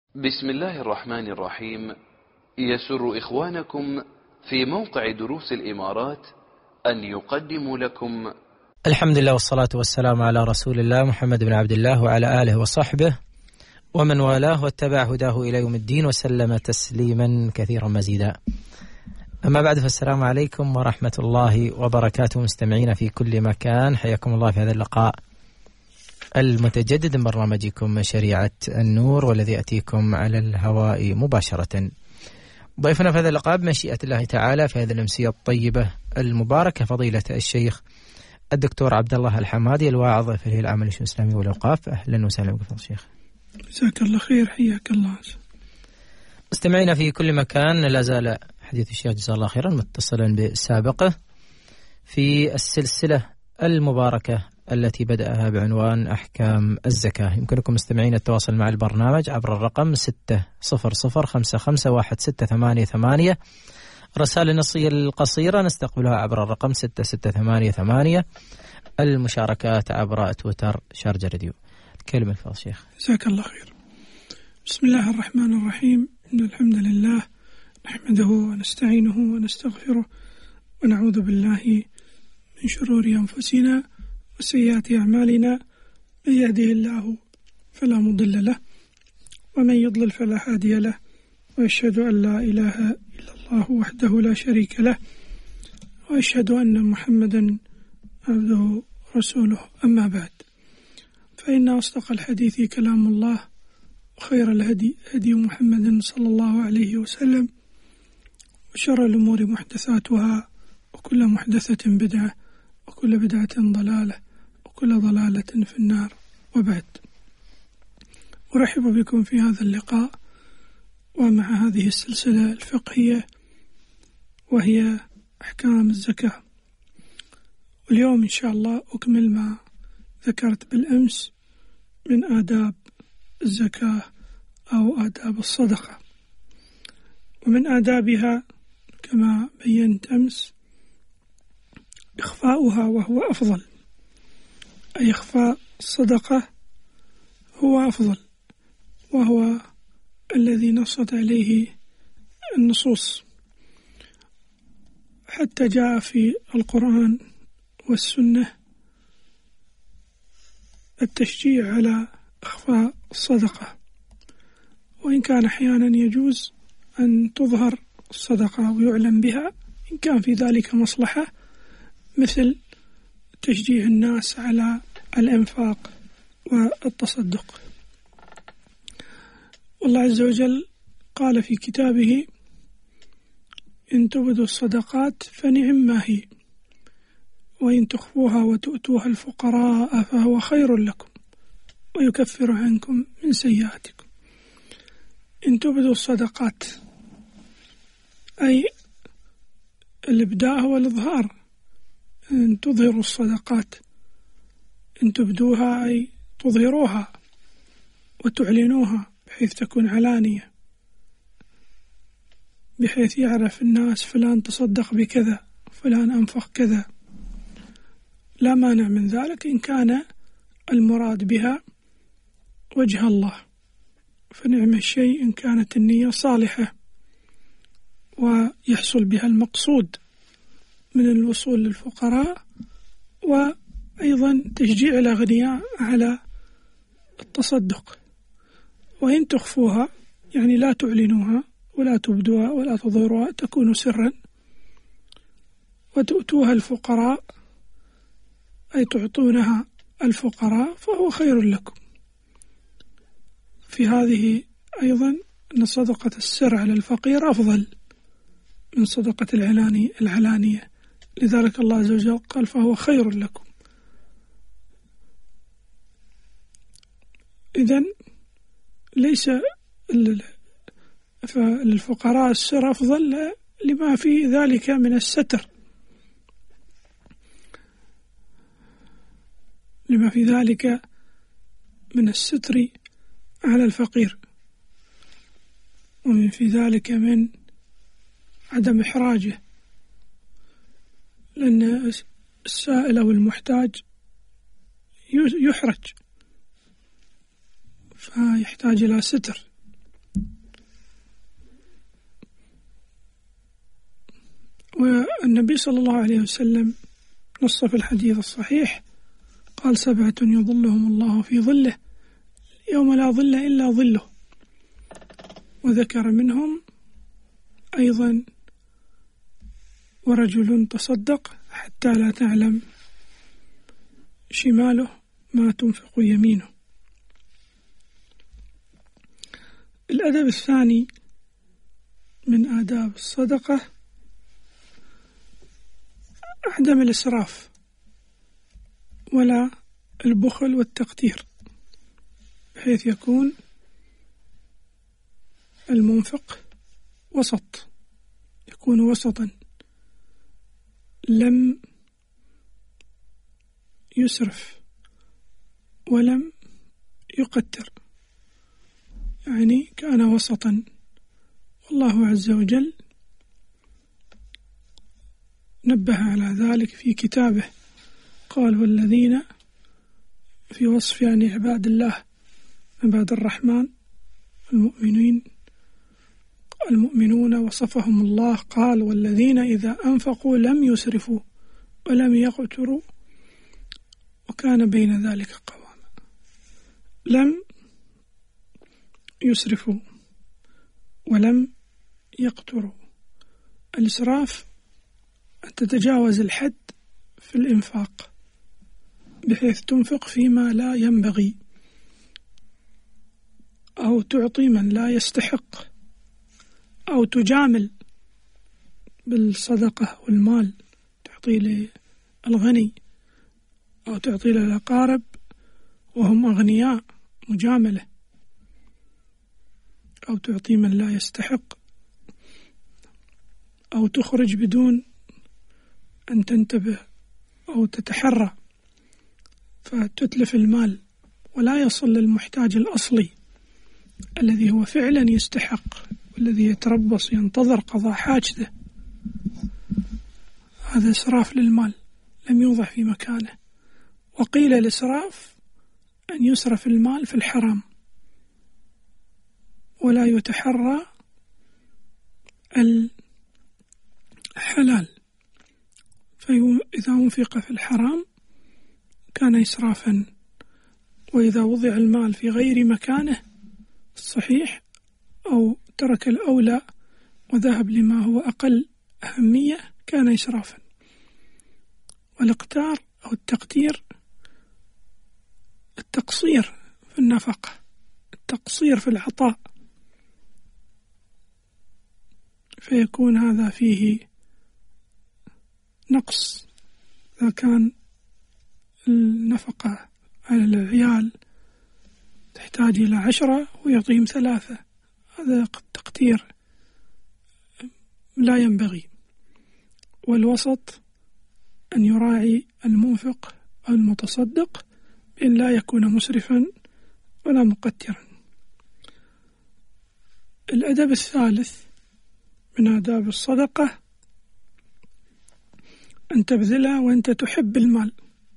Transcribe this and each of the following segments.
بسم الله الرحمن الرحيم. يسر إخوانكم في موقع دروس الإمارات أن يقدموا لكم الحمد لله والصلاة والسلام على رسول الله محمد بن عبد الله وعلى آله وصحبه ومن والاه واتبع هداه إلى يوم الدين وسلم تسليما كثيرا مزيدا. أما بعد، فالسلام عليكم ورحمة الله وبركاته مستمعين في كل مكان، حياكم الله في هذا اللقاء المتجدد من برنامجكم شريعة النور، والذي يأتيكم على الهواء مباشرة. ضيفنا في هذا اللقاء بمشيئة الله تعالى في هذه الأمسية الطيبة المباركة فضيلة الشيخ الدكتور عبد الله الحمادي، الواعظ في الهيئة العامة للشؤون الإسلامية والأوقاف. أهلا وسهلا بك الشيخ. جزاك الله خير، حياك الله. مستمعينا في كل مكان، لا زال حديث الشيخ جزاه الله خيرا متصلا بسابقه في السلسلة المباركة التي بدأها بعنوان أحكام الزكاة. يمكنكم مستمعين التواصل مع البرنامج عبر الرقم 600551688. رسائل النصية القصيرة نستقبلها عبر الرقم 6688. المشاركات عبر تويتر شارجة راديو. الكلمة الفاضل شيخ. جزاك الله خير. بسم الله الرحمن الرحيم. إن الحمد لله نحمده ونستعينه ونستغفره ونعوذ بالله من شرور أنفسنا وسيئات أعمالنا. من يهده الله فلا مضل له ومن يضلل فلا هادي له، وأشهد أن لا إله إلا الله وحده لا شريك له، وأشهد أن محمدا عبده ورسوله. أما بعد، فإن أصدق الحديث كلام الله، وخير الهدي هدي محمد صلى الله عليه وسلم، وشر الأمور محدثاتها، وكل محدثة بدعة، وكل بدعة ضلالة، وكل ضلالة في النار. وبعد، أرحب بكم في هذا اللقاء ومع هذه السلسلة الفقهية وهي أحكام الزكاة. واليوم إن شاء الله أكمل ما ذكرت بالأمس من آداب الزكاة أو آداب الصدقة. ومن آدابها كما بينت أمس إخفاؤها، وهو أفضل، أي إخفاء الصدقة هو أفضل، وهو الذي نصت عليه النصوص، حتى جاء في القرآن والسنة التشجيع على إخفاء الصدقة، وإن كان أحيانا يجوز أن تظهر الصدقة ويعلم بها إن كان في ذلك مصلحة، مثل تشجيع الناس على الإنفاق والتصدق. والله عز وجل قال في كتابه: إن تبدوا الصدقات فنعم ما هي، وإن تخفوها وتؤتوها الفقراء فهو خير لكم ويكفر عنكم من سيئاتكم. إن تبدوا الصدقات أي الإبداء والإظهار، إن تظهروا الصدقات، إن تبدوها أي تظهروها وتعلنوها بحيث تكون علانية، بحيث يعرف الناس فلان تصدق بكذا، فلان أنفق كذا، لا مانع من ذلك إن كان المراد بها وجه الله، فنعم الشيء إن كانت النية صالحة ويحصل بها المقصود من الوصول للفقراء، وأيضا تشجيع الأغنياء على التصدق. وإن تخفوها يعني لا تعلنوها ولا تبدوها ولا تظهروها، تكون سرا، وتؤتوها الفقراء أي تعطونها الفقراء فهو خير لكم. في هذه أيضا أن صدقة السر على الفقير أفضل من صدقة العلانية، لذلك الله عز وجل قال فهو خير لكم. إذن ليس للفقراء السر أفضل لما في ذلك من الستر، لما في ذلك من الستر على الفقير، ومن في ذلك من عدم إحراجه، لأن السائل أو المحتاج يحرج فيحتاج إلى ستر. والنبي صلى الله عليه وسلم نص في الحديث الصحيح قال 7 يظلهم الله في ظله يوم لا ظل إلا ظله، وذكر منهم أيضا ورجل تصدق حتى لا تعلم شماله ما تنفق يمينه. الأدب الثاني من آداب الصدقة عدم الإسراف ولا البخل والتقتير، بحيث يكون المنفق وسط، يكون وسطا، لم يسرف ولم يقتر، يعني كان وسطا. والله عز وجل نبه على ذلك في كتابه، قال والذين في وصف يعني عباد الله عباد الرحمن المؤمنون وصفهم الله قال والذين إذا أنفقوا لم يسرفوا ولم يقتروا وكان بين ذلك قواما. لم يسرفوا ولم يقتروا، الإسراف أن تتجاوز الحد في الإنفاق بحيث تنفق فيما لا ينبغي أو تعطي من لا يستحق أو تجامل بالصدقة والمال، تعطي للغني أو تعطي للأقارب وهم أغنياء مجاملة، أو تعطي من لا يستحق، أو تخرج بدون أن تنتبه أو تتحرى فتتلف المال ولا يصل للمحتاج الأصلي الذي هو فعلا يستحق والذي يتربص ينتظر قضاء حاجته. هذا إسراف للمال لم يوضع في مكانه. وقيل الإسراف أن يسرف المال في الحرام ولا يتحرى الحلال، فإذا أنفق في الحرام كان إسرافا، وإذا وضع المال في غير مكانه الصحيح أو ترك الأولى وذهب لما هو أقل أهمية كان إسرافا. والاقتار أو التقتير التقصير في النفقة، التقصير في العطاء، فيكون هذا فيه نقص. إذا كان النفقة على العيال تحتاج إلى 10 ويعطيهم 3، هذا تقتير لا ينبغي. والوسط أن يراعي المنفق أو المتصدق بأن لا يكون مسرفا ولا مقترا. الأدب الثالث من آداب الصدقة أن تبذلها وأنت تحب المال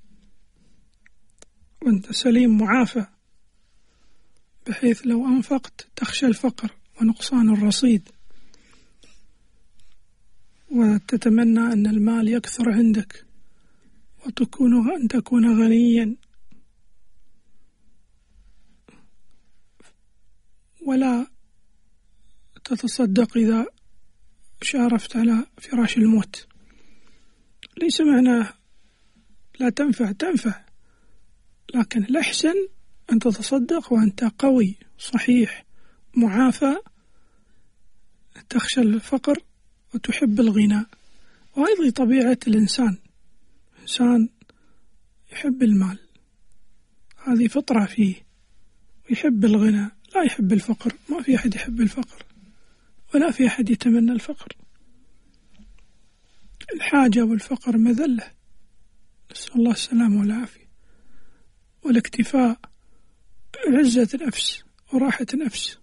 وأنت سليم معافى، بحيث لو أنفقت تخشى الفقر ونقصان الرصيد وتتمنى أن المال يكثر عندك أن تكون غنيا، ولا تتصدق إذا شارفت على فراش الموت. ليس معناه لا تنفع، لكن الأحسن أن تتصدق وأنت قوي صحيح معافى، تخشى الفقر وتحب الغنى. وهذه طبيعة الإنسان يحب المال، هذه فطرة فيه، ويحب الغنى لا يحب الفقر. ما في أحد يحب الفقر ولا في أحد يتمنى الفقر. الحاجة والفقر مذلة، نسأل الله السلامة والعافية. والاكتفاء عزة النفس وراحة النفس.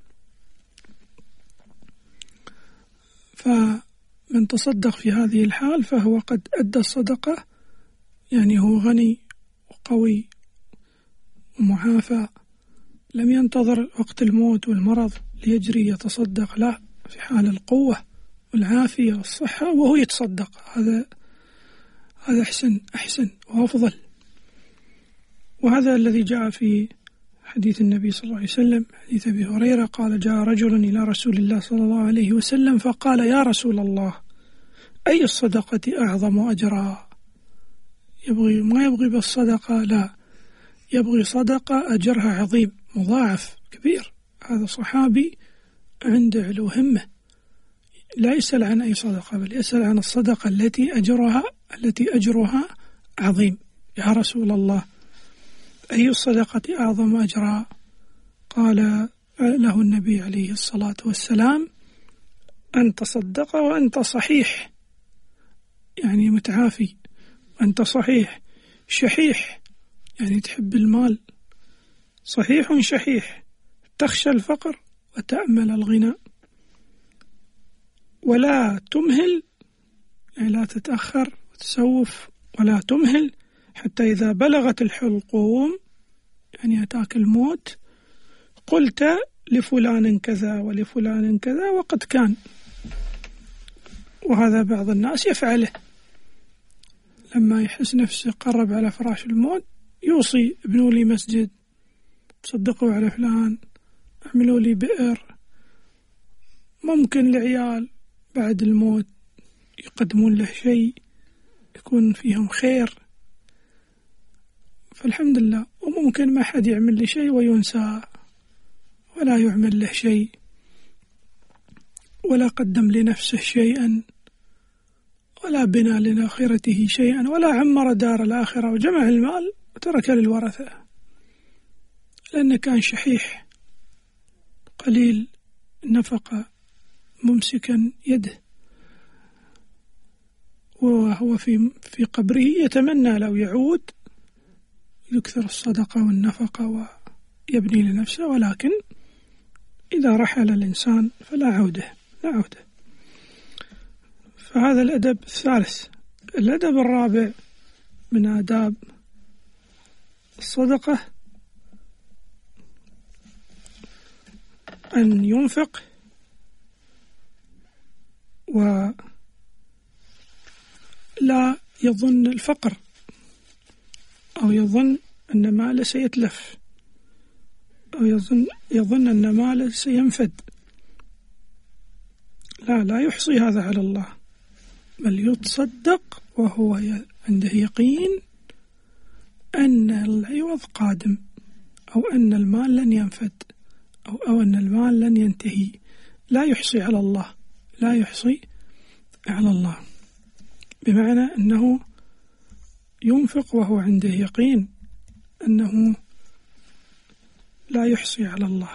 فمن تصدق في هذه الحال فهو قد أدى الصدقة، يعني هو غني وقوي ومعافى، لم ينتظر وقت الموت والمرض ليجري يتصدق، لا، في حال القوة والعافية والصحة وهو يتصدق، هذا أحسن وأفضل. وهذا الذي جاء في حديث النبي صلى الله عليه وسلم، حديث أبي هريرة قال: جاء رجل إلى رسول الله صلى الله عليه وسلم فقال: يا رسول الله، أي الصدقة أعظم أجرا؟ ما يبغي بالصدقة، لا، يبغي صدقة أجرها عظيم مضاعف كبير. هذا صحابي عنده علو همة، لا يسأل عن أي صدقة، بل يسأل عن الصدقة التي أجرها عظيم. يا رسول الله، أي الصدقة أعظم أجرا؟ قال له النبي عليه الصلاة والسلام: أن تصدق وأنت صحيح، يعني متعافي، أنت صحيح شحيح، يعني تحب المال، صحيح شحيح، تخشى الفقر وتأمل الغنى، ولا تمهل، يعني لا تتأخر وتسوف، ولا تمهل حتى إذا بلغت الحلقوم، يعني أتاك الموت، قلت لفلان كذا ولفلان كذا وقد كان. وهذا بعض الناس يفعله، لما يحس نفسه قرب على فراش الموت يوصي: ابنوا لي مسجد، تصدقوا على فلان، اعملوا لي بئر، ممكن العيال بعد الموت يقدمون له شيء يكون فيهم خير، فالحمد لله. وممكن ما حد يعمل لي شيء وينسى ولا يعمل له شيء ولا قدم لنفسه شيئا ولا بنى لآخرته شيئا ولا عمر دار الآخرة وجمع المال وترك للورثة، لأنه كان شحيح قليل النفقة ممسكا يده، وهو في قبره يتمنى لو يعود يكثر الصدقة والنفقة ويبني لنفسه، ولكن إذا رحل الإنسان فلا عودة، لا عودة. فهذا الأدب الثالث. الأدب الرابع من آداب الصدقة أن ينفق ولا يظن الفقر أو يظن أن ماله سيتلف أو يظن أن ماله سينفد. لا يحصي هذا على الله، بل يتصدق وهو عنده يقين أن العوض قادم، أو أن المال لن ينفد، أو أن المال لن ينتهي. لا يحصي على الله، لا يحصي على الله، بمعنى أنه ينفق وهو عنده يقين أنه لا يحصي على الله،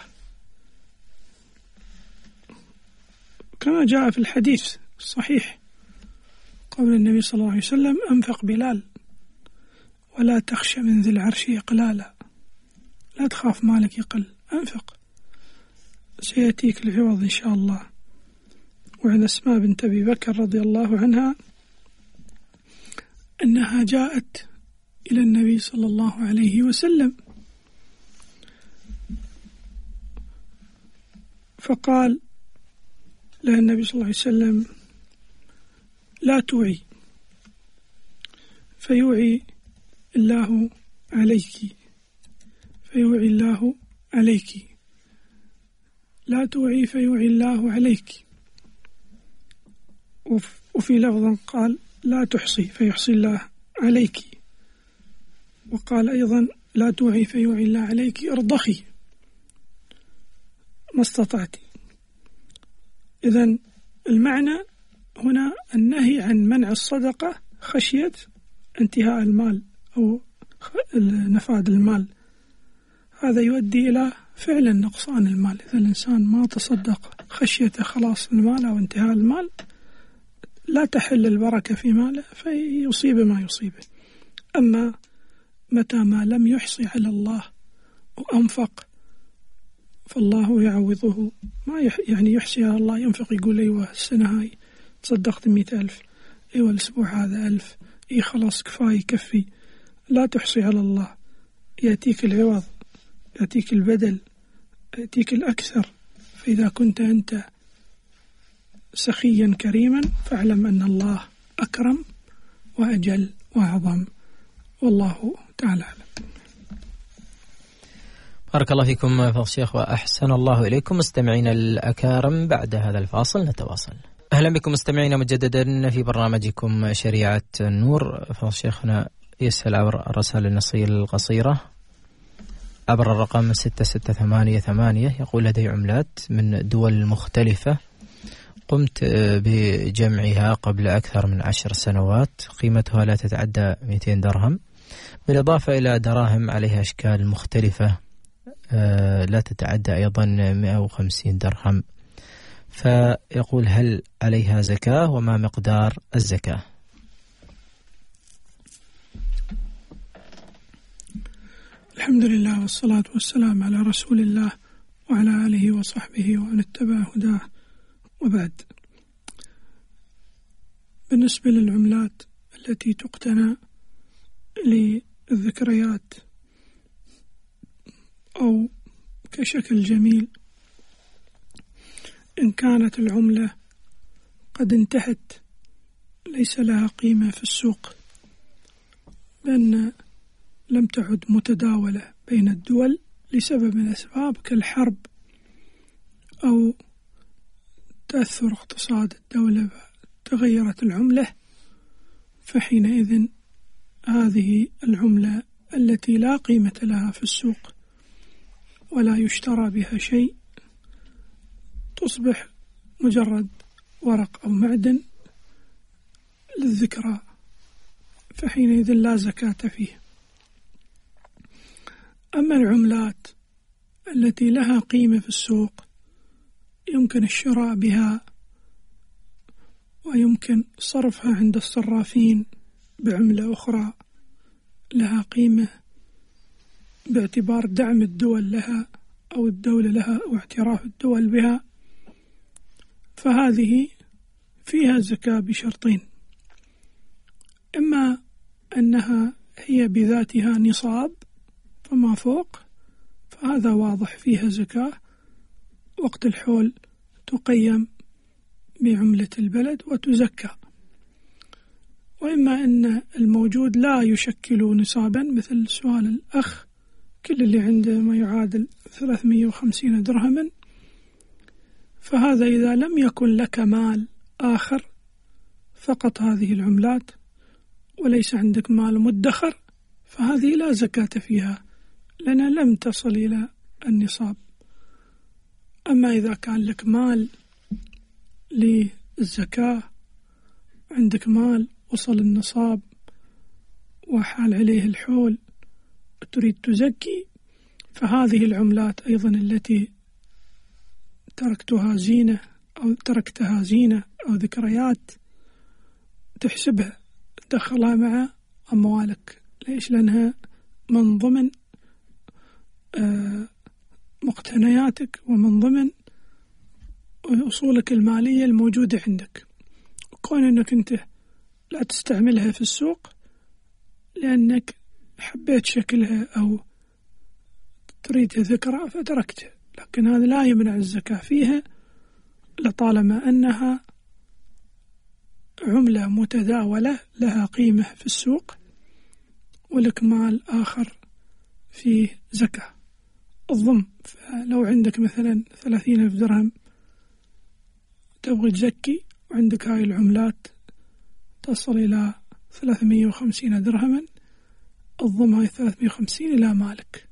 كما جاء في الحديث الصحيح قول النبي صلى الله عليه وسلم: أنفق بلال ولا تخشى من ذي العرش إقلالا. لا تخاف مالك يقل، أنفق سيأتيك العوض إن شاء الله. وعن أسماء بنت أبي بكر رضي الله عنها أنها جاءت إلى النبي صلى الله عليه وسلم فقال لها النبي صلى الله عليه وسلم: لا توعي فيوعي الله عليك، فيوعي الله عليك، لا توعي فيوعي الله عليك. وفي لفظ قال: لا تحصي فيحصي الله عليك. وقال أيضا: لا توعي فيوعي الله عليك، ارضخي ما استطعتي. إذن المعنى هنا النهي عن منع الصدقة خشية انتهاء المال أو نفاد المال، هذا يؤدي إلى فعلا نقصان المال. إذا الإنسان ما تصدق خشية خلاص المال أو انتهاء المال لا تحل البركة في ماله فيصيب ما يصيبه. أما متى ما لم يحصي على الله وأنفق فالله يعوضه، ما يعني يحصي على الله، ينفق يقول: أيوة السنة هاي تصدقت 100,000، أيوة الأسبوع هذا 1000، إيه خلاص كفاية يكفي. لا تحصي على الله، يأتيك العوض، يأتيك البدل، يأتيك الأكثر. فإذا كنت أنت سخيا كريما فاعلم أن الله أكرم وأجل وأعظم، والله تعالى أعلم. بارك الله فيكم فضيلة الشيخ وأحسن الله إليكم. مستمعينا الأكارم، بعد هذا الفاصل نتواصل. أهلا بكم مستمعينا مجددا في برنامجكم شريعة النور. فضيلة شيخنا يسأل عبر الرسائل النصية القصيرة عبر الرقم 6688، يقول: لدي عملات من دول مختلفة قمت بجمعها قبل أكثر من 10 سنوات، قيمتها لا تتعدى 200 درهم، بالإضافة إلى دراهم عليها أشكال مختلفة لا تتعدى أيضا 150 درهم. فيقول: هل عليها زكاة وما مقدار الزكاة؟ الحمد لله والصلاة والسلام على رسول الله وعلى آله وصحبه ومن اتبع هداه، وبعد. بالنسبة للعملات التي تقتنى للذكريات أو كشكل جميل، إن كانت العملة قد انتهت ليس لها قيمة في السوق، لأن لم تعد متداولة بين الدول لسبب من الأسباب كالحرب أو تأثر اقتصاد الدولة، تغيرت العملة، فحينئذ هذه العملة التي لا قيمة لها في السوق ولا يشترى بها شيء تصبح مجرد ورق أو معدن للذكرى، فحينئذ لا زكاة فيه. أما العملات التي لها قيمة في السوق يمكن الشراء بها ويمكن صرفها عند الصرافين بعملة أخرى لها قيمة باعتبار دعم الدول لها أو الدولة لها واعتراف الدول بها، فهذه فيها زكاة بشرطين: إما أنها هي بذاتها نصاب فما فوق، فهذا واضح فيها زكاة وقت الحول تقيم بعملة البلد وتزكى، وإما أن الموجود لا يشكل نصابا، مثل سؤال الأخ كل اللي عنده ما يعادل 350 درهما، فهذا إذا لم يكن لك مال آخر فقط هذه العملات وليس عندك مال مدخر، فهذه لا زكاة فيها لأنها لم تصل إلى النصاب. أما إذا كان لك مال للزكاة، عندك مال وصل النصاب وحال عليه الحول تريد تزكي، فهذه العملات أيضا التي تركتها زينة أو ذكريات تحسبها تدخلها مع أموالك. ليش؟ لأنها من ضمن مقتنياتك ومن ضمن أصولك المالية الموجودة عندك، كون أنك أنت لا تستعملها في السوق لأنك حبيت شكلها أو تريدها ذكرى فتركتها، لكن هذا لا يمنع الزكاة فيها لطالما أنها عملة متداولة لها قيمة في السوق ولك مال آخر فيه زكاة. الضم، لو عندك مثلا 30,000 درهم تبغي تزكي وعندك هاي العملات تصل إلى 350 درهما، الضم هاي 350 إلى مالك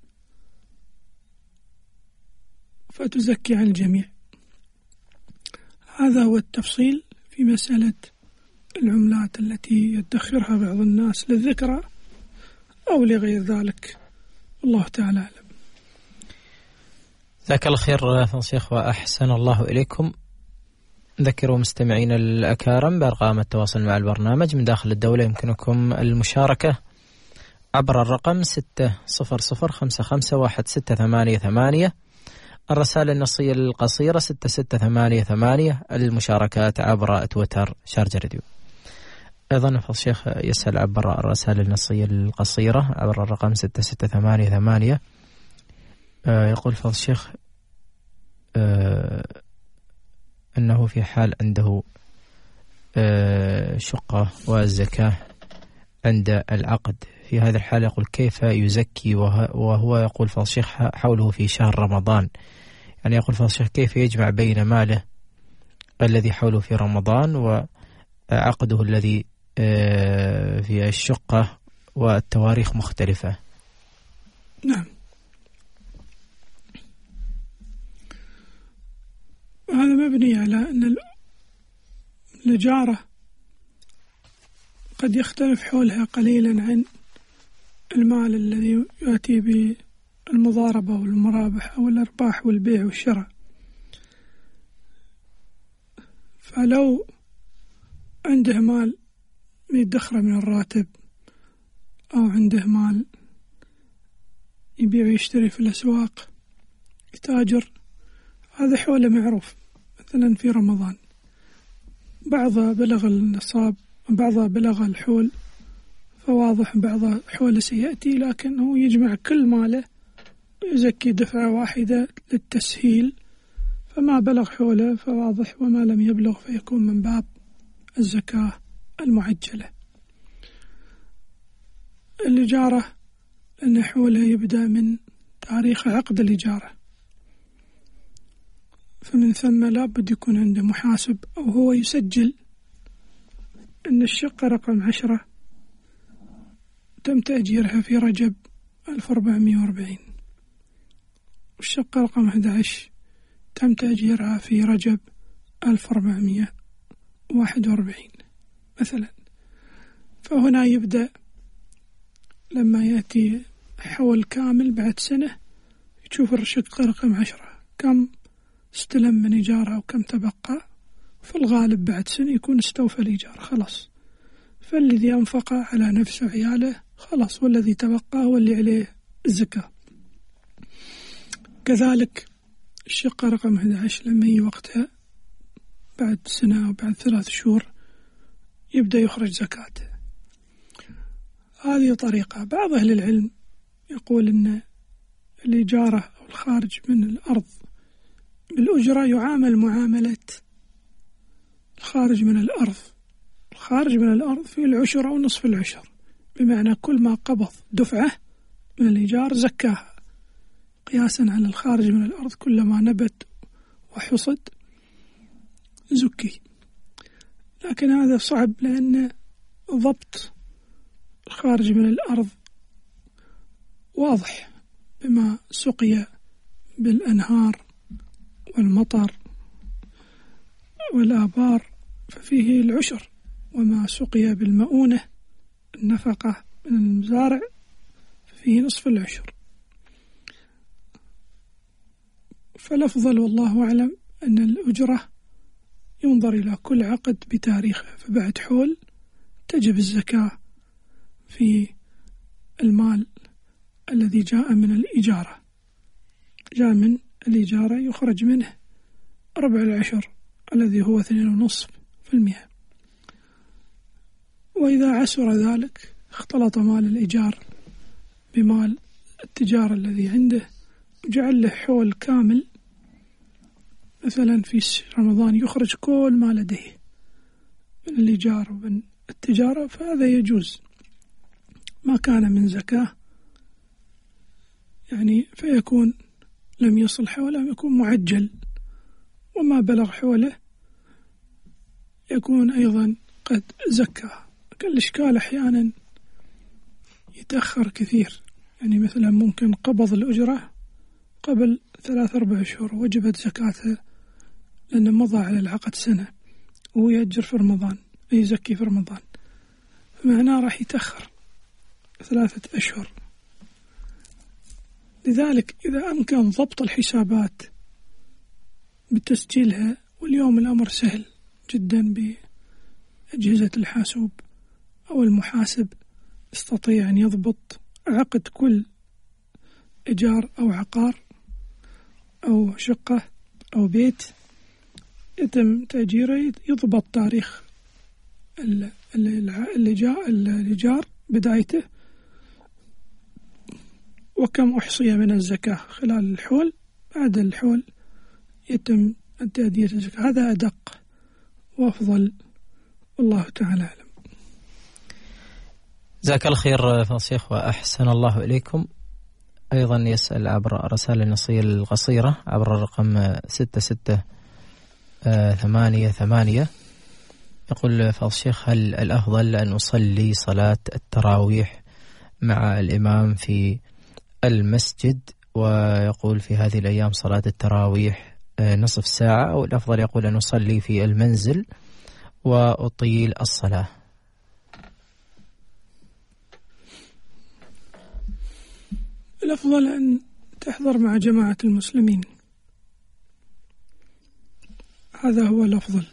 فتزكي عن الجميع. هذا هو التفصيل في مسألة العملات التي يدخرها بعض الناس للذكرى أو لغير ذلك، الله تعالى أعلم. جزاك الله خير فضيلة الشيخ وأحسن الله إليكم. ذكروا مستمعين الأكارم بأرقام التواصل مع البرنامج من داخل الدولة، يمكنكم المشاركة عبر الرقم 600551688، الرسالة النصية القصيرة 6688، المشاركات عبر تويتر شارجة راديو. أيضا فضيلة الشيخ يسأل عبر الرسالة النصية القصيرة عبر الرقم 6688، يقول فضيلة الشيخ أنه وهو في حال عنده شقة والزكاة عند العقد، في هذا الحال يقول كيف يزكي وهو يقول فضل الشيخ حوله في شهر رمضان؟ يعني يقول فضل الشيخ كيف يجمع بين ماله الذي حوله في رمضان وعقده الذي في الشقة والتواريخ مختلفة؟ نعم، وهذا مبني على أن الإجارة قد يختلف حولها قليلا عن المال الذي يأتي بالمضاربة والمرابح أو الأرباح والبيع والشراء. فلو عنده مال يدخره من الراتب أو عنده مال يبيع ويشتري في الأسواق يتاجر، هذا حوله معروف. مثلا في رمضان بعضها بلغ النصاب وبعضها بلغ الحول، فواضح بعضها حوله سيأتي، لكنه يجمع كل ماله ويزكي دفعة واحدة للتسهيل، فما بلغ حوله فواضح، وما لم يبلغ فيكون من باب الزكاة المعجلة. الإجارة أن حوله يبدأ من تاريخ عقد الإجارة، فمن ثم لا بد يكون عنده محاسب أو هو يسجل أن الشقة رقم 10 تم تأجيرها في رجب 1440، والشقة رقم 11 تم تأجيرها في رجب 1441 مثلا. فهنا يبدأ لما يأتي حول كامل بعد سنة يشوف الشقة رقم 10 كم استلم من إيجارها وكم تبقى، في الغالب بعد سنة يكون استوفى الإيجار خلاص، فالذي أنفق على نفسه وعياله خلاص، والذي تبقى هو اللي عليه الزكاة. كذلك الشقة رقم 11 لما يجي وقتها بعد سنة أو بعد 3 شهور يبدأ يخرج زكاته. هذه طريقة. بعض أهل العلم يقول أن الإجارة أو الخارج من الأرض بالأجرة يعامل معاملة الخارج من الأرض. الخارج من الأرض في العشر أو نصف العشر، بمعنى كل ما قبض دفعة من الإيجار زكاها، قياسا على الخارج من الأرض كلما نبت وحصد زكي. لكن هذا صعب، لأن ضبط الخارج من الأرض واضح بما سقي بالأنهار والمطر والآبار ففيه العشر، وما سقي بالمؤونة النفقة من المزارع ففيه نصف العشر. فالأفضل والله أعلم أن الأجرة ينظر إلى كل عقد بتاريخه، فبعد حول تجب الزكاة في المال الذي جاء من الإجارة. جاء من الإجارة يخرج منه ربع العشر الذي هو 2.5%. وإذا عسر ذلك اختلط مال الإيجار بمال التجارة الذي عنده وجعل له حول كامل، مثلا في رمضان يخرج كل ما لديه من الإيجار ومن التجارة، فهذا يجوز. ما كان من زكاة يعني فيكون لم يصل حوله يكون معجل، وما بلغ حوله يكون أيضا قد زكاه. الإشكال أحيانا يتأخر كثير، يعني مثلا ممكن قبض الأجرة قبل 3-4 شهور وجبت زكاتها لأنه مضى على العقد سنة وهو يأجر في رمضان يزكي في رمضان، فمعناه راح يتأخر 3 أشهر. لذلك إذا أمكن ضبط الحسابات بتسجيلها، واليوم الأمر سهل جدا بأجهزة الحاسوب أو المحاسب يستطيع أن يضبط عقد كل إيجار أو عقار أو شقة أو بيت يتم تأجيره، يضبط تاريخ الإيجار بدايته وكم أحصي من الزكاة خلال الحول. بعد الحول يتم تأدية الزكاة، هذا أدق وأفضل، والله تعالى أعلم. جزاك الله خير فضيلة الشيخ وأحسن الله إليكم. أيضا يسأل عبر رسائل النصية القصيرة عبر الرقم 6688. يقول فضيلة الشيخ: هل الأفضل أن أصلي صلاة التراويح مع الإمام في المسجد، ويقول في هذه الأيام صلاة التراويح نصف ساعة، أو الأفضل يقول أن أصلي في المنزل وأطيل الصلاة؟ الأفضل أن تحضر مع جماعة المسلمين، هذا هو الأفضل،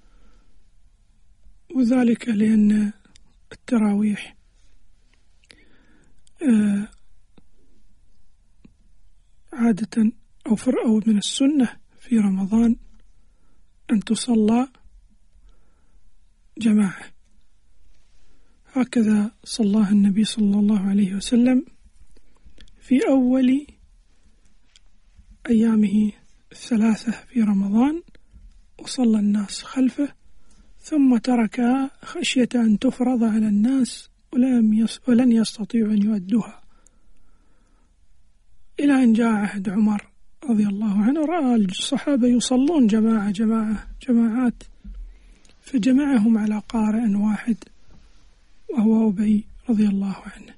وذلك لأن التراويح عادة أو من السنة في رمضان أن تصلى جماعة، هكذا صلاها النبي صلى الله عليه وسلم في أول أيامه 3 في رمضان، وصلى الناس خلفه ثم تركها خشية أن تفرض على الناس ولن يستطيعوا أن يؤدوها، إلى أن جاء عهد عمر رضي الله عنه، رأى الصحابة يصلون جماعات، فجمعهم على قارئ واحد وهو أبي رضي الله عنه.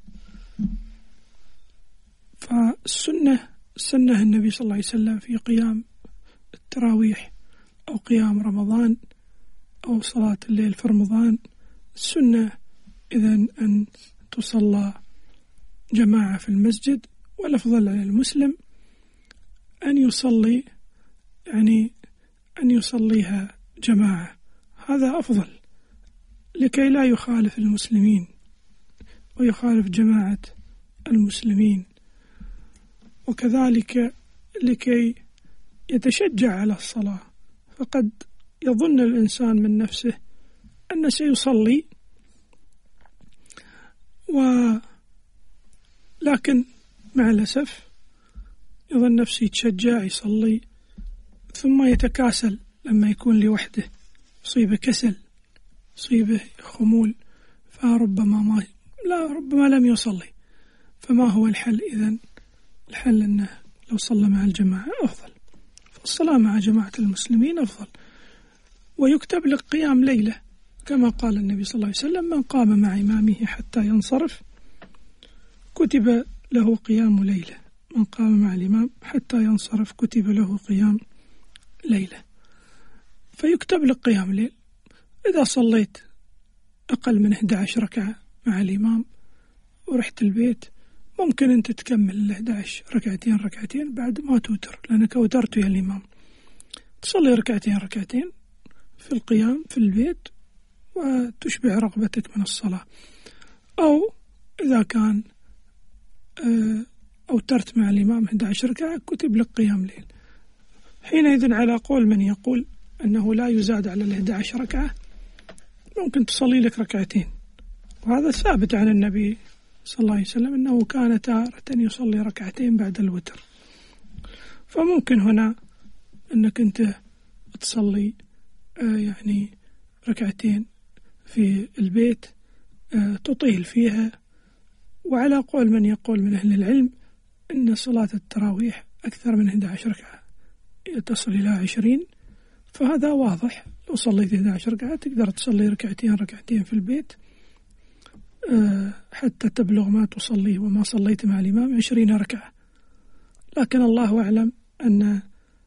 فالسنة النبي صلى الله عليه وسلم في قيام التراويح أو قيام رمضان أو صلاة الليل في رمضان، السنة إذن أن تصلى جماعة في المسجد، والأفضل على المسلم أن يصلي أن يصليها جماعة، هذا أفضل لكي لا يخالف المسلمين ويخالف جماعة المسلمين، وكذلك لكي يتشجع على الصلاة. فقد يظن الإنسان من نفسه أنه سيصلي، لكن مع الأسف يظن نفسه يتشجع يصلي ثم يتكاسل لما يكون لوحده، يصيبه كسل، يصيبه خمول، فربما ربما لم يصلي. فما هو الحل إذن؟ الحل أنه لو صلى مع الجماعة أفضل، فالصلاة مع جماعة المسلمين أفضل، ويكتب لك قيام ليلة كما قال النبي صلى الله عليه وسلم: من قام مع إمامه حتى ينصرف كتب له قيام ليلة، من قام مع الإمام حتى ينصرف كتب له قيام ليلة، فيكتب لك قيام ليل. إذا صليت أقل من 11 ركعة مع الإمام ورحت البيت، ممكن أنت تكمل 11 ركعتين بعد ما توتر، لأنك وترت يا الإمام، تصلي ركعتين في القيام في البيت وتشبع رغبتك من الصلاة. أو إذا كان أوترت مع الإمام 11 ركعة كتب لك قيام ليل. حينئذ على قول من يقول أنه لا يزاد على 11 ركعة، ممكن تصلي لك 2 ركعتين، وهذا ثابت عن النبي صلى الله عليه وسلم أنه كان تارة يصلي 2 ركعتين بعد الوتر. فممكن هنا أنك أنت تصلي 2 ركعتين في البيت تطيل فيها. وعلى قول من يقول من أهل العلم أن صلاة التراويح أكثر من 11 ركعة تصل إلى 20، فهذا واضح. لو صليت 11 ركعة تقدر تصلي 2 ركعتين في البيت حتى تبلغ ما تصليه وما صليت مع الإمام 20 ركعة. لكن الله أعلم أن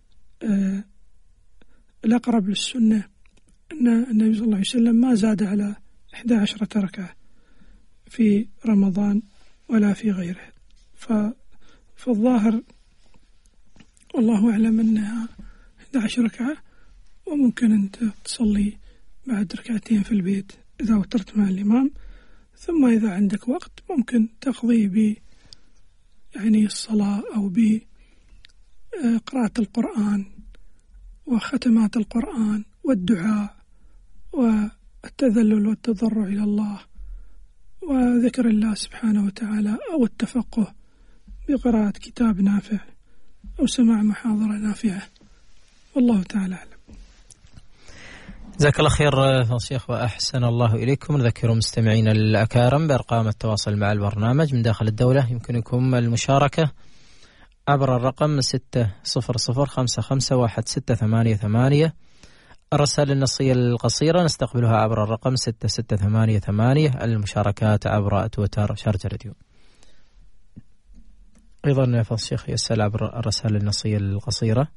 الأقرب للسنة أن النبي صلى الله عليه وسلم ما زاد على 11 ركعة في رمضان ولا في غيره. فالظاهر والله أعلم أنها 11 ركعة، وممكن أنت تصلي بعد 2 ركعتين في البيت إذا وترت مع الإمام. ثم إذا عندك وقت ممكن تقضي الصلاة أو بقراءة القرآن وختمات القرآن والدعاء والتذلل والتضرع إلى الله وذكر الله سبحانه وتعالى، أو التفقه بقراءة كتاب نافع أو سماع محاضرة نافعة. والله تعالى أعلم. جزاك الله خير شيخ وأحسن الله إليكم. نذكر مستمعين الأكارم بأرقام التواصل مع البرنامج من داخل الدولة. يمكنكم المشاركة عبر الرقم 600551688. الرسائل النصية القصيرة نستقبلها عبر الرقم 6688. المشاركات عبر تويتر شارجة راديو. أيضا فضل الشيخ يسأل عبر الرسائل النصية القصيرة،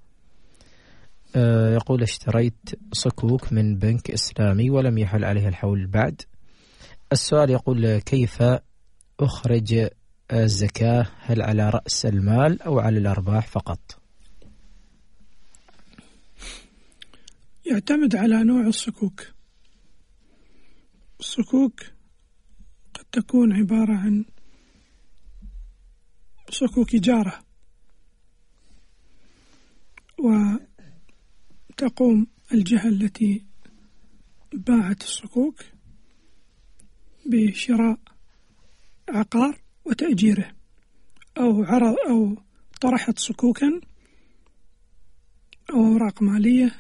يقول اشتريت صكوك من بنك إسلامي ولم يحل عليه الحول بعد. السؤال يقول كيف أخرج الزكاة، هل على رأس المال أو على الأرباح فقط؟ يعتمد على نوع الصكوك. الصكوك قد تكون عبارة عن صكوك إجارة، وتقوم الجهة التي باعت الصكوك بشراء عقار وتأجيره، أو عرض أو طرحت صكوكا أو أوراق مالية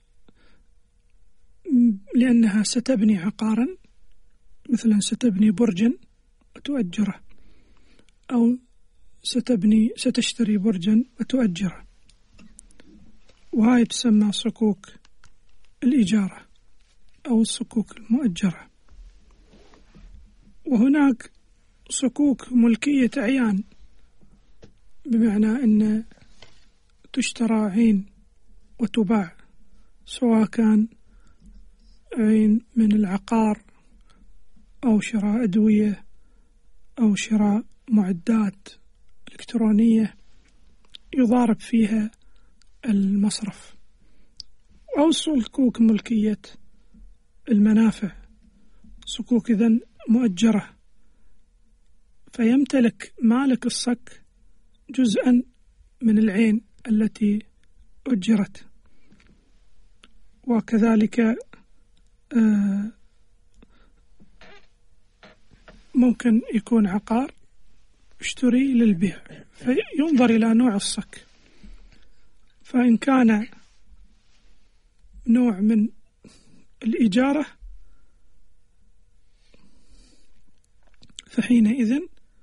لأنها ستبني عقارا، مثلا ستبني برجا وتؤجره، أو ستشتري برجا وتؤجره، وهاي تسمى صكوك الإجارة أو الصكوك المؤجرة. وهناك صكوك ملكية أعيان، بمعنى أن تشترى عين وتباع، سواء كان عين من العقار أو شراء أدوية أو شراء معدات إلكترونية يضارب فيها المصرف، أو صكوك ملكية المنافع، صكوك إذن مؤجرة، فيمتلك مالك الصك جزءا من العين التي أجرت. وكذلك ممكن يكون عقار اشتري للبيع، فينظر إلى نوع الصك، فإن كان نوع من الإجارة فحينئذ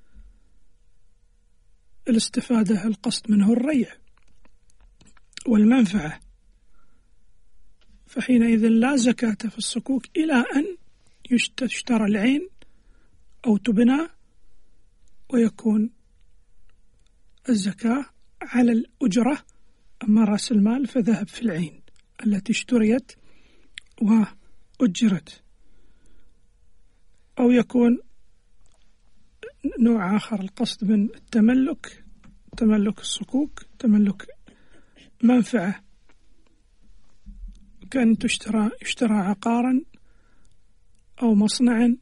الاستفادة القصد منه الريع والمنفعة، فحينئذ لا زكاة في الصكوك إلى أن يشترى العين أو تبنى، ويكون الزكاة على الأجرة، أما رأس المال فذهب في العين التي اشتريت وأجرت. أو يكون نوع آخر القصد من التملك، تملك الصكوك، تملك منفعة، كان يشترى عقارا أو مصنعا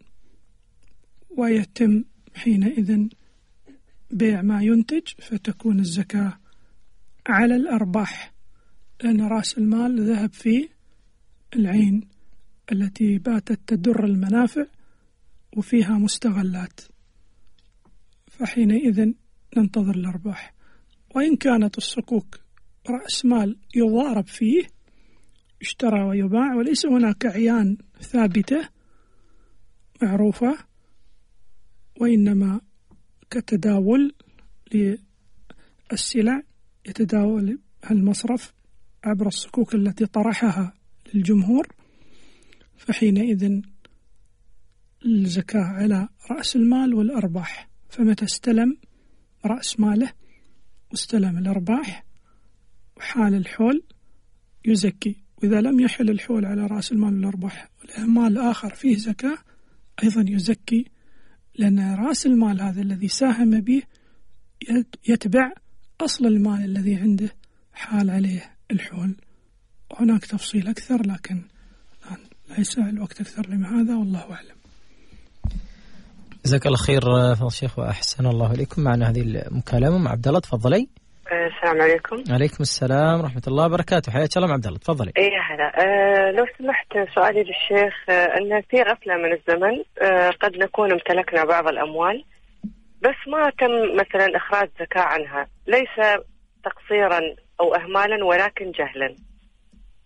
ويتم حينئذ بيع ما ينتج، فتكون الزكاة على الأرباح، لأن رأس المال ذهب في العين التي باتت تدر المنافع وفيها مستغلات، فحينئذ ننتظر الأرباح. وإن كانت الصكوك رأس مال يضارب فيه، اشترى ويباع وليس هناك أعيان ثابتة معروفة، وإنما كتداول للسلع، يتداول المصرف عبر الصكوك التي طرحها للجمهور، فحينئذ الزكاة على رأس المال والأرباح. فمتى استلم رأس ماله واستلم الأرباح وحال الحول يزكي، وإذا لم يحل الحول على رأس المال والأرباح والمال الآخر فيه زكاة أيضا يزكي، لأن رأس المال هذا الذي ساهم به يتبع أصل المال الذي عنده حال عليه الحول. وهناك تفصيل أكثر، لكن ليس الوقت أكثر من هذا، والله أعلم. جزاك الله خير فضل الشيخ وأحسن الله إليكم. معنا هذه المكالمة مع عبد الله، تفضلي. السلام عليكم. عليكم السلام ورحمة الله وبركاته، حياك الله. عبد الله تفضلي. إيه هلا. لو سمحت سؤالي للشيخ، أن في غفلة من الزمن، قد نكون امتلكنا بعض الأموال بس ما تم مثلا إخراج زكاة عنها، ليس تقصيرا أو إهمالا ولكن جهلا،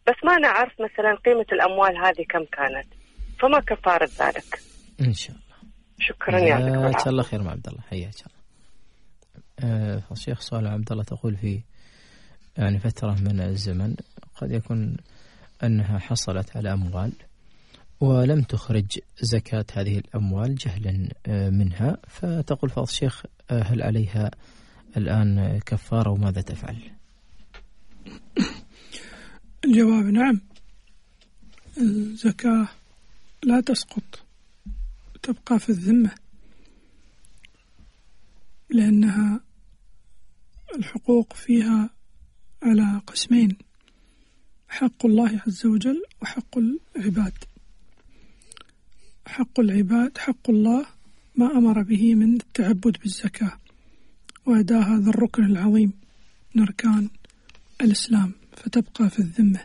بس ما نعرف مثلا قيمة الأموال هذه كم كانت، فما كفارة ذلك؟ إن شاء الله. شكرا يا دكتور. إن شاء الله خير مع عبد الله، حياك الله. الشيخ سؤال عبد الله تقول في يعني فترة من الزمن قد يكون أنها حصلت على أموال ولم تخرج زكاة هذه الأموال جهلا منها، فتقول فضل الشيخ هل عليها الآن كفارة وماذا تفعل؟ الجواب نعم، الزكاة لا تسقط، تبقى في الذمة، لأنها الحقوق فيها على قسمين: حق الله عز وجل وحق العباد. حق العباد حق الله ما أمر به من التعبد بالزكاة وأداء هذا الركن العظيم من أركان الإسلام، فتبقى في الذمة.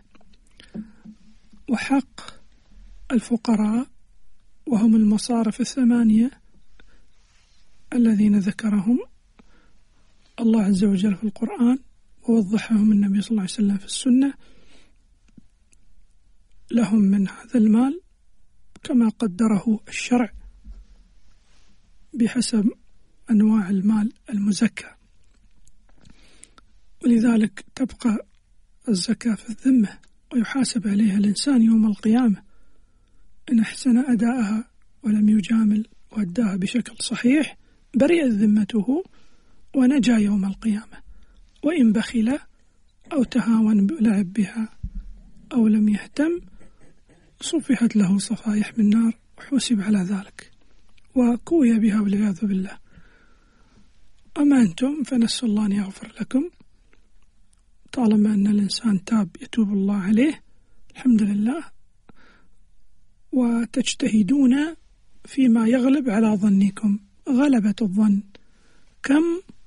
وحق الفقراء وهم المصارف الثمانية الذين ذكرهم الله عز وجل في القرآن ووضحهم النبي صلى الله عليه وسلم في السنة، لهم من هذا المال كما قدره الشرع بحسب أنواع المال المزكى، ولذلك تبقى الزكاة في الذمة ويحاسب عليها الإنسان يوم القيامة إن أحسن أداءها ولم يجامل وأداها بشكل صحيح برئت ذمته ونجا يوم القيامة، وإن بخل أو تهاون ولعب بها أو لم يهتم صفحت له صفائح من نار وحسب على ذلك وكوي بها والعياذ بالله. أما أنتم فنسأل الله أن يغفر لكم، طالما أن الإنسان تاب يتوب الله عليه الحمد لله، وتجتهدون فيما يغلب على ظنكم. غلبة الظن كم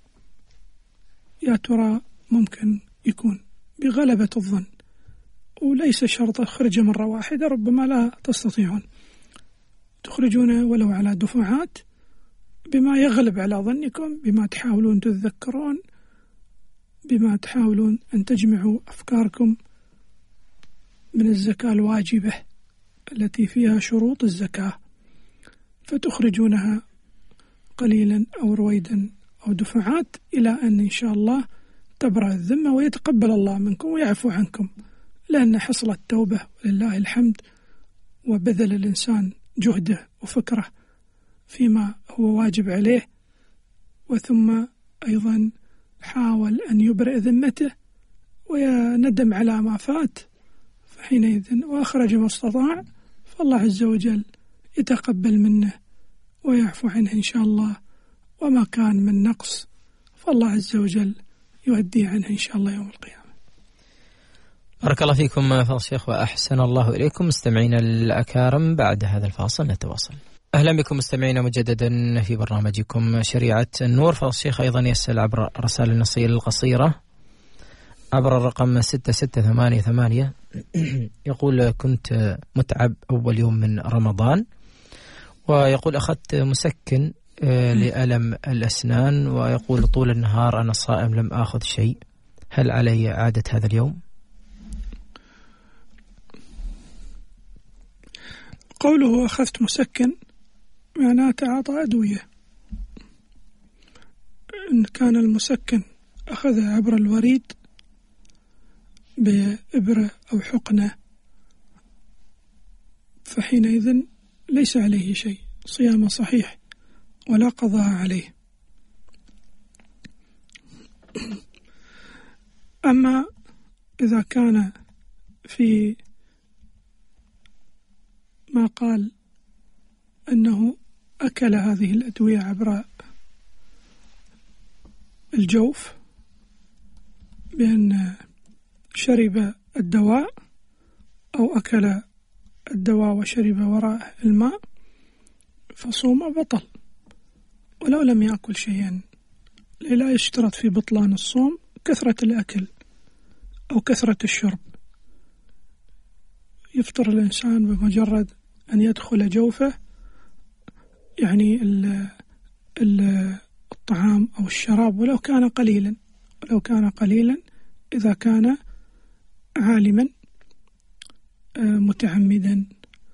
يا ترى ممكن يكون بغلبة الظن، وليس شرط أخرج مرة واحدة، ربما لا تستطيعون، تخرجون ولو على دفعات بما يغلب على ظنكم، بما تحاولون تتذكرون، بما تحاولون أن تجمعوا أفكاركم من الزكاة الواجبة التي فيها شروط الزكاة، فتخرجونها قليلا أو رويدا أو دفعات إلى أن إن شاء الله تبرأ الذمة ويتقبل الله منكم ويعفو عنكم، لأن حصل التوبة ولله الحمد، وبذل الإنسان جهده وفكره فيما هو واجب عليه، وثم أيضا حاول أن يبرئ ذمته ويندم على ما فات، فحينئذ وأخرج ما استطاع، فالله عز وجل يتقبل منه ويعفو عنه إن شاء الله، وما كان من نقص فالله عز وجل يؤدي عنه إن شاء الله يوم القيامة. بارك الله فيكم فضل الشيخ وأحسن الله إليكم. مستمعينا الأكارم، بعد هذا الفاصل نتواصل. أهلا بكم مستمعينا مجددا في برنامجكم شريعة النور. فضل الشيخ أيضا يسأل عبر رسائل النصية القصيرة عبر الرقم 6688 يقول: كنت متعب أول يوم من رمضان، ويقول أخذت مسكن لألم الأسنان، ويقول طول النهار أنا صائم لم آخذ شيء، هل علي إعادة هذا اليوم؟ قوله أخذت مسكن معناه تعاطى أدوية. إن كان المسكن أخذه عبر الوريد بإبرة أو حقنة فحينئذ ليس عليه شيء، صيام صحيح ولا قضاء عليه. أما إذا كان في ما قال أنه أكل هذه الأدوية عبر الجوف بأن شرب الدواء أو أكل الدواء وشرب وراءه الماء، فصوم بطل ولو لم يأكل شيئا. لا يشترط في بطلان الصوم كثرة الأكل أو كثرة الشرب. يفطر الإنسان بمجرد أن يدخل جوفه يعني الطعام أو الشراب ولو كان قليلا إذا كان عالما متعمدا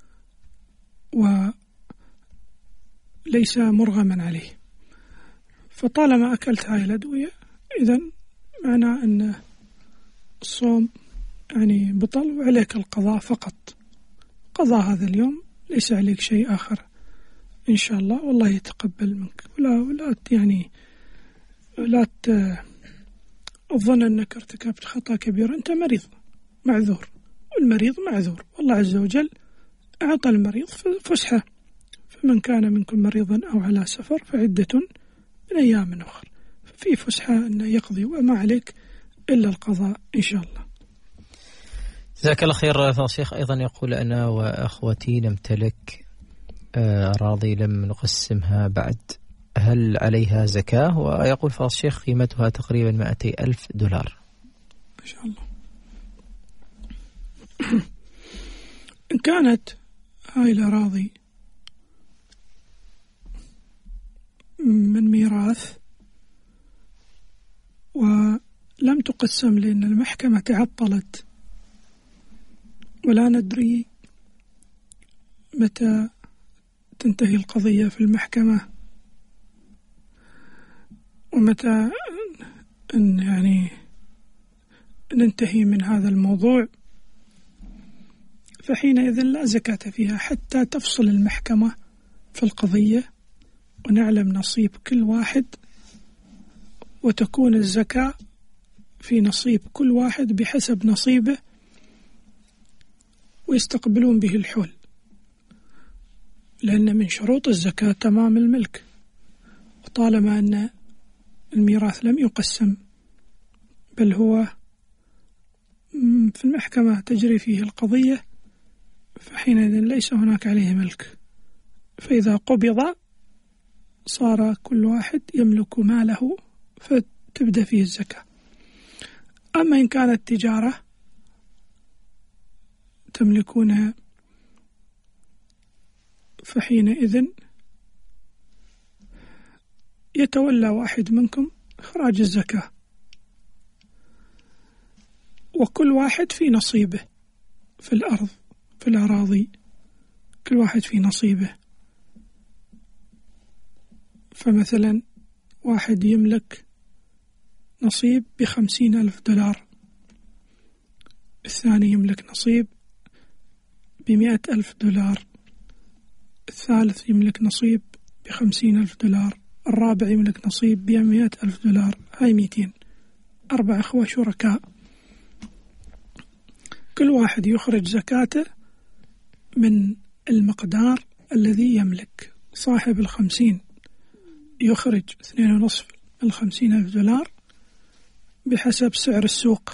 وليس مرغما عليه. فطالما أكلت هاي الأدوية إذن معنى أن الصوم يعني بطل وعليك القضاء فقط، قضاء هذا اليوم، ليس عليك شيء آخر إن شاء الله، والله يتقبل منك. ولا يعني لا تظن أنك ارتكبت خطأ كبير، أنت مريض معذور، والمريض معذور، والله عز وجل أعطى المريض فسحة، فمن كان منكم مريضا أو على سفر فعدة من أيام أخرى، ففي فسحة أن يقضي وما عليك إلا القضاء إن شاء الله. جزاك الله خير. فالشيخ أيضا يقول أنا وأخوتي نمتلك أراضي لم نقسمها بعد، هل عليها زكاة؟ ويقول فالشيخ قيمتها تقريبا $200,000. ما شاء الله. إن كانت هاي الأراضي من ميراث ولم تقسم لأن المحكمة تعطلت ولا ندري متى تنتهي القضية في المحكمة ومتى يعني ننتهي من هذا الموضوع، فحينئذ لا زكاة فيها حتى تفصل المحكمة في القضية ونعلم نصيب كل واحد، وتكون الزكاة في نصيب كل واحد بحسب نصيبه ويستقبلون به الحول، لأن من شروط الزكاة تمام الملك. وطالما أن الميراث لم يقسم بل هو في المحكمة تجري فيه القضية، فحينئذ ليس هناك عليه ملك، فإذا قبض صار كل واحد يملك ماله فتبدأ فيه الزكاة. أما إن كانت تجارة تملكونها فحينئذ يتولى واحد منكم إخراج الزكاة، وكل واحد في نصيبه في الأرض في الأراضي، كل واحد في نصيبه. فمثلا واحد يملك نصيب $50,000، الثاني يملك نصيب $100,000، الثالث يملك نصيب $50,000، الرابع يملك نصيب $100,000، هاي 200، 4 أخوة شركاء، كل واحد يخرج زكاته من المقدار الذي يملك. صاحب 50 يخرج 2.5 من $50,000 بحسب سعر السوق،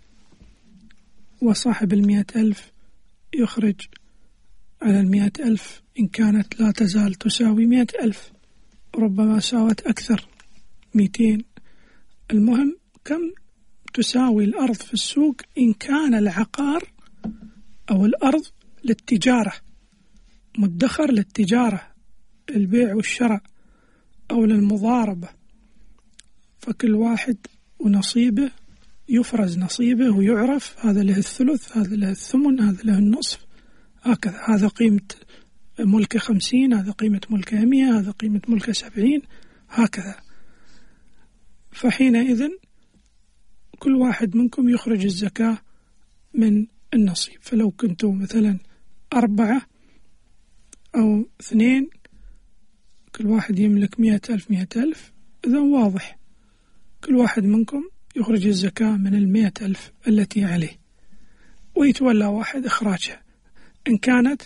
وصاحب 100,000 يخرج على 100,000 إن كانت لا تزال تساوي 100,000، ربما ساوت أكثر 200. المهم كم تساوي الأرض في السوق إن كان العقار أو الأرض للتجارة، مدخر للتجارة البيع والشراء أو للمضاربة، فكل واحد ونصيبه يفرز نصيبه ويعرف هذا له الثلث، هذا له الثمن، هذا له النصف، هكذا. هذا قيمة ملك 50، هذا قيمة ملك 100، هذا قيمة ملك 70، هكذا. فحينئذ كل واحد منكم يخرج الزكاة من النصيب. فلو كنتم مثلا 4 أو 2 كل واحد يملك 100,000 إذن واضح كل واحد منكم يخرج الزكاة من 100,000 التي عليه، ويتولى واحد إخراجها إن كانت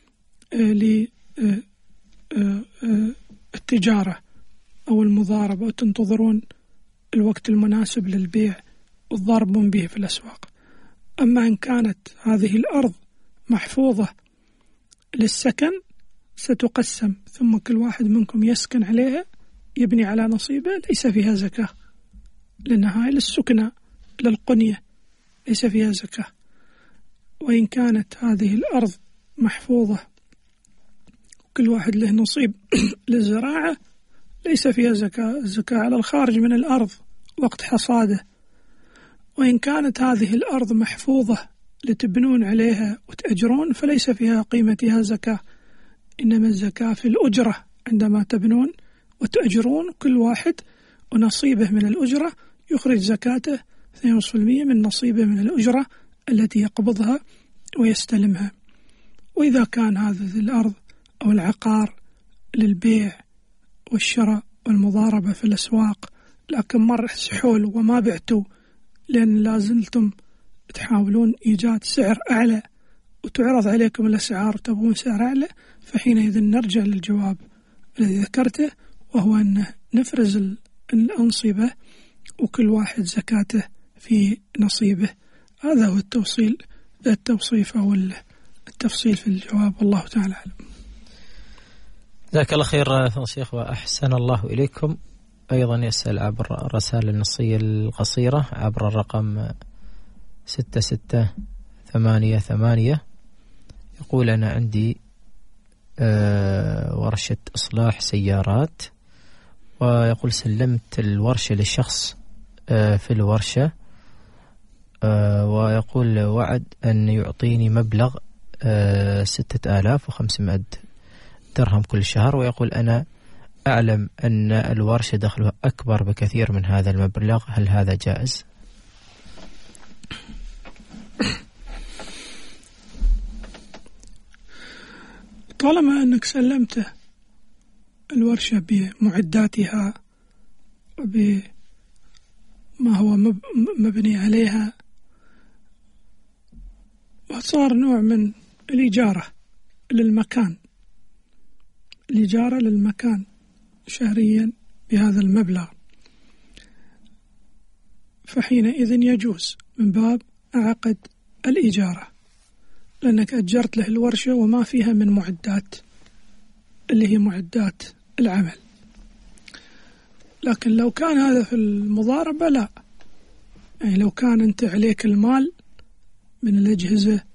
للتجارة أو المضاربة، وتنتظرون الوقت المناسب للبيع والضرب به في الأسواق. أما إن كانت هذه الأرض محفوظة للسكن ستقسم، ثم كل واحد منكم يسكن عليها يبني على نصيبه، ليس فيها زكاة، لأنها للسكنة للقنية ليس فيها زكاة. وإن كانت هذه الأرض محفوظة كل واحد له نصيب للزراعة ليس فيها زكاة، الزكاة على الخارج من الأرض وقت حصاده. وإن كانت هذه الأرض محفوظة لتبنون عليها وتأجرون فليس فيها قيمتها زكاة، إنما الزكاة في الأجرة عندما تبنون وتأجرون كل واحد ونصيبه من الأجرة يخرج زكاته 2% من نصيبه من الأجرة التي يقبضها ويستلمها. وإذا كان هذه الأرض أو العقار للبيع والشراء والمضاربة في الأسواق لكن مر سحول وما بعتوا لأن لازلتم تحاولون إيجاد سعر أعلى وتعرض عليكم الأسعار وتبغون سعر أعلى، فحينئذ نرجع للجواب الذي ذكرته، وهو أن نفرز الأنصبة وكل واحد زكاته في نصيبه. هذا هو التوصيف أو التفصيل في الجواب، والله تعالى أعلم. جزاك الله خير شيخ وأحسن الله إليكم. أيضا يسأل عبر الرسائل النصية القصيرة عبر الرقم 6688، يقول أنا عندي ورشة إصلاح سيارات، ويقول سلمت الورشة للشخص في الورشة، ويقول وعد أن يعطيني مبلغ 6500 درهم كل شهر، ويقول أنا أعلم أن الورشة دخلها أكبر بكثير من هذا المبلغ، هل هذا جائز؟ طالما أنك سلمته الورشة بمعداتها وبما هو مبني عليها، وصار نوع من الإجارة للمكان، الإجارة للمكان شهريا بهذا المبلغ، فحينئذ يجوز من باب عقد الإجارة، لأنك أجرت له الورشة وما فيها من معدات اللي هي معدات العمل. لكن لو كان هذا في المضاربة لا، يعني لو كان أنت عليك المال من الأجهزة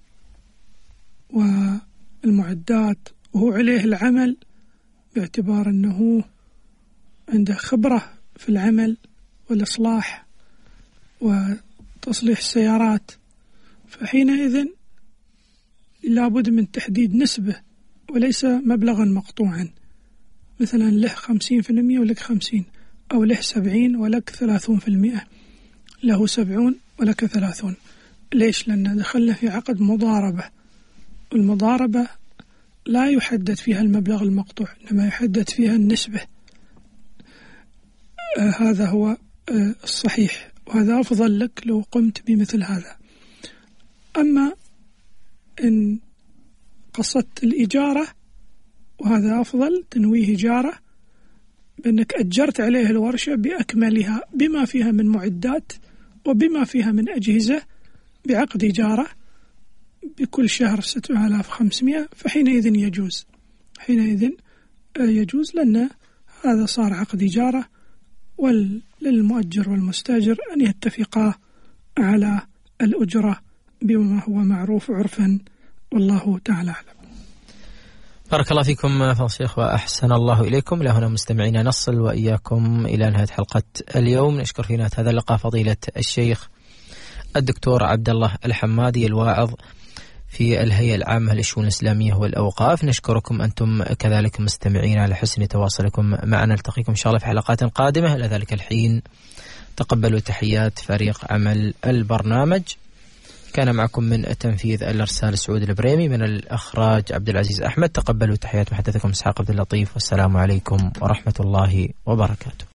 والمعدات وهو عليه العمل باعتبار أنه عنده خبرة في العمل والإصلاح وتصليح السيارات، فحينئذ لابد من تحديد نسبة وليس مبلغا مقطوعا، مثلا له 50% ولك 50، أو له 70 ولك 30%، له 70 ولك 30. ليش؟ لأن دخلنا في عقد مضاربة، والمضاربة لا يحدد فيها المبلغ المقطوع، إنما يحدد فيها النسبة. هذا هو الصحيح، وهذا أفضل لك لو قمت بمثل هذا. أما إن قصدت الإجارة، وهذا أفضل تنويه إجارة بأنك أجرت عليه الورشة بأكملها بما فيها من معدات وبما فيها من أجهزة بعقد إجارة بكل شهر 6500، فحينئذ يجوز لأن هذا صار عقد إجارة، وللمؤجر والمستأجر أن يتفقا على الأجرة بما هو معروف عرفا، والله تعالى أعلم. بارك الله فيكم فضيلة الشيخ وأحسن الله إليكم. لهنا مستمعينا نصل وإياكم إلى نهاية حلقة اليوم. نشكر في نهاية هذا اللقاء فضيلة الشيخ الدكتور عبد الله الحمادي الواعظ في الهيئة العامة للشؤون الإسلامية والأوقاف. نشكركم أنتم كذلك مستمعين على حسن تواصلكم معنا. نلتقيكم إن شاء الله في حلقات قادمة. إلى ذلك الحين تقبلوا تحيات فريق عمل البرنامج. كان معكم من التنفيذ الإرسال سعود البريمي، من الإخراج عبد العزيز أحمد. تقبلوا تحيات محدثكم إسحاق عبد اللطيف، والسلام عليكم ورحمة الله وبركاته.